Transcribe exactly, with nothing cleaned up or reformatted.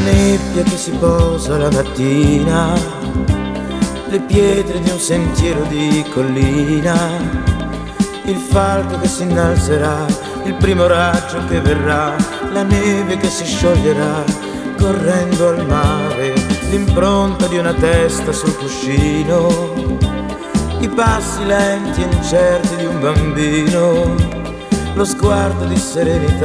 nebbia che si posa la mattina, le pietre di un sentiero di collina, il falco che si innalzerà, il primo raggio che verrà, la neve che si scioglierà correndo al mare, l'impronta di una testa sul cuscino, i passi lenti e incerti di un bambino, lo sguardo di serenità